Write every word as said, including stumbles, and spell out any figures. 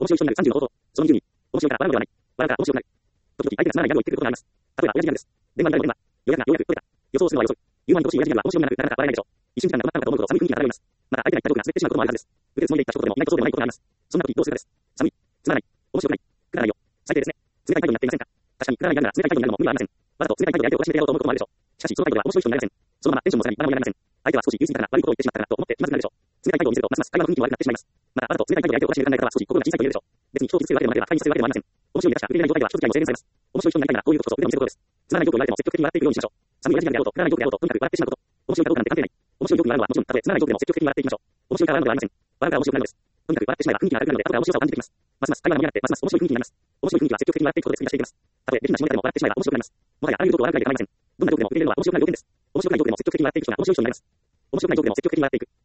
面白い人になるさんじゅうの方法。そのにじゅうに、面白いから笑うのではない。笑うから面白くなる。時々相手がつまらないギャグを言ってくることがあります。例えば、親父ギャグです。電話に誰も電話。予約がようやく取れた。予想するのは遅い。ユーモアに乏しい親父ギャグは面白みがなく、なかなか笑えないでしょう。一瞬時間が止まったのかと思うと寒い雰囲気が漂います。また相手が言ったジョークが滑ってしまうこともあるはずです。受けるつもりで言った一言でも意外とそうでもないことがあります。そんな時どうするかです。寒い。つまらない。面白くない。くだらないよ。最低ですね。冷たい態度になっていませんか。確かにくだらないギャグなら冷たい態度になるのも無理はありません。わざと冷たい態度で相手をおかしめてやろうと思うこともあるでしょう。しかし、その態度では面白い人になりません。そのままテンションも下がり、笑いもやりません。相手は少し言い過ぎたから悪いことを言ってしまったかなと思って気まずくなるでしょう。冷たい態度を見せるとますます会話の雰囲気も悪くなってしまいます。また、わざと冷たい態度で相手をおかしめる考え方は少し心が小さいと言えるでしょう。別に人を傷つけるわけでもなければ不快にさせるわけでもありません。面白いだけしか受け入れない状態では一つ気合も制限されます。面白い人になりたいならこういうことこそ腕を見せることです。つまらないジョークを言われても積極的に笑っていくようにしましょう。寒い親父ギャグであろうと、くだらないジョークであろうと、とにかく笑ってしまうこと。面白いかどうかなんて関係ない。面白いジョークに笑うのはもちろん、たとえつまらないジョークでも積極的に笑っていきましょう。面白いから笑うのではありません。笑うから面白くなるのです。とにかく笑ってしまえば雰囲気が明るくなるので、後から面白さを感じてきます。ますます会話が盛り上がって、ますます面白い雰囲気になります。面白い雰囲気は積極的に笑っていくことで作り出していきます。たとえ下品な下ネタでも笑ってしまえば面白くなります。もはやあらゆるジョークを笑うくらいで構いません。どんなジョークでも受け入れるのは面白くない要点です。面白くないジョークでも積極的に笑っていく人が面白い人になります。面白くないジョークでも積極的に笑っていく。